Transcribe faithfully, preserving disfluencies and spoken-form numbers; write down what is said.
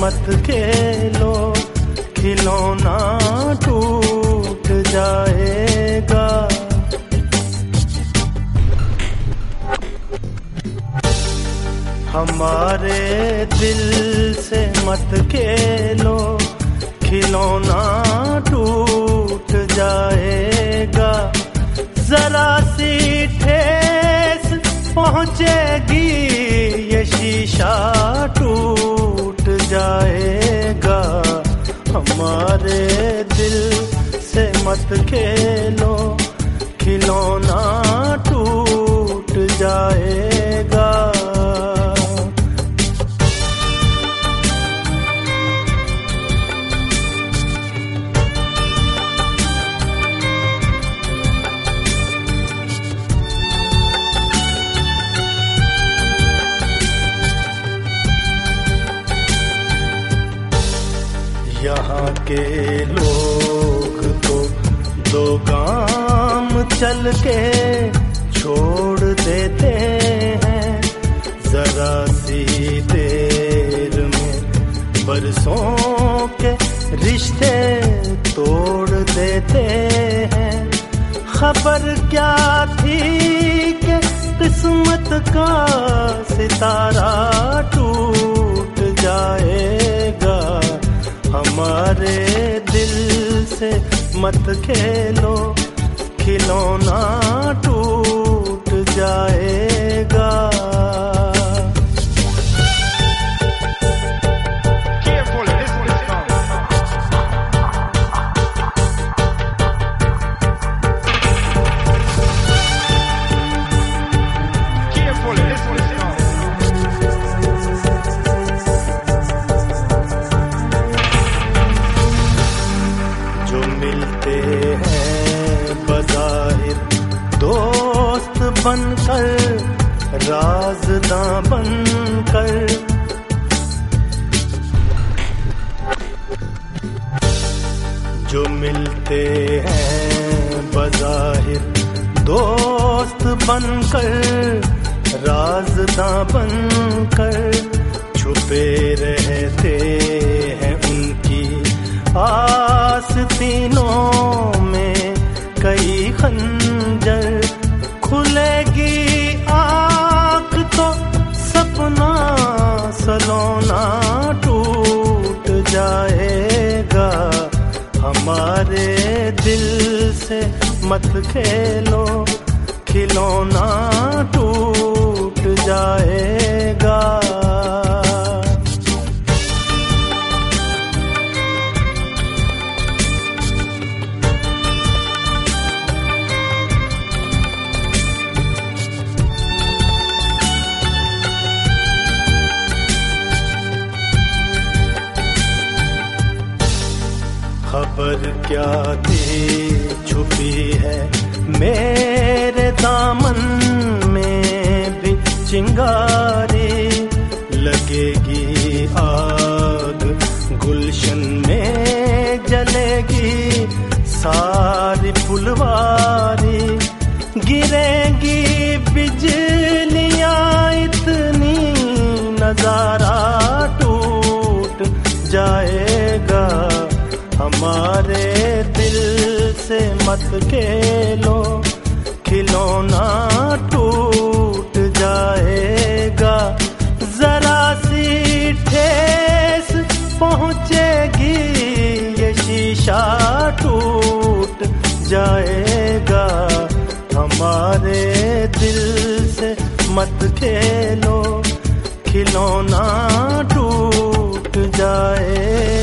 मत खेलो, खिलौना टूट जाएगा। हमारे दिल से मत खेलो, खिलौना टूट जाएगा। जरा सी ठेस पहुंचेगी, ये शीशा टूट जाएगा। हमारे दिल से मत खेलो, खिलौना टूट जाएगा। यहाँ के लोग तो दो गाम चल के छोड़ देते हैं, जरा सी देर में बरसों के रिश्ते तोड़ देते हैं। खबर क्या थी कि किस्मत का सितारा टूट जाएगा। हमारे दिल से मत खेलो, खिलौना टूट जाएगा। मिलते हैं बज़ाहिर दोस्त बनकर, राज़दां बनकर, जो मिलते हैं बज़ाहिर दोस्त बनकर, राज़दां बनकर, छुपे रहते हैं उनकी आस्तीनों में कई खंजर। खुलेगी आँख तो सपना सलोना टूट जाएगा। हमारे दिल से मत खेलो, खिलौना टूट जाएगा। खबर क्या थी छुपी है मेरे दामन में भी चिंगारी। लगेगी आग गुलशन में, जलेगी सारी फुलवारी। गिरेगी बिजलियां इतनी, नजारा टूट जाएगा। हमारे दिल से मत खेलो, खिलौना टूट जाएगा। जरा सी ठेस पहुंचेगी, ये शीशा टूट जाएगा। हमारे दिल से मत खेलो, खिलौना टूट जाएगा।